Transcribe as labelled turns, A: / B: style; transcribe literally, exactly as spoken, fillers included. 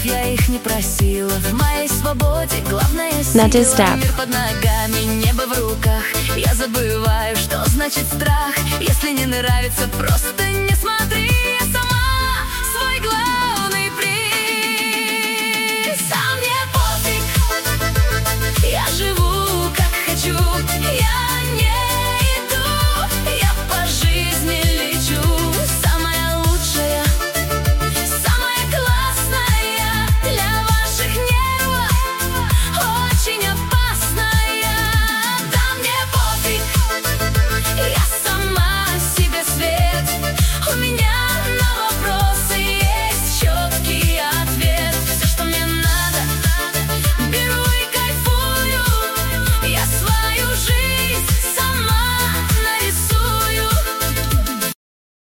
A: я их не просила. В моей свободе главное сила.
B: На дистап.
A: Мир под ногами, небо в руках. Я забываю, что значит страх. Если не нравится, просто не смотри.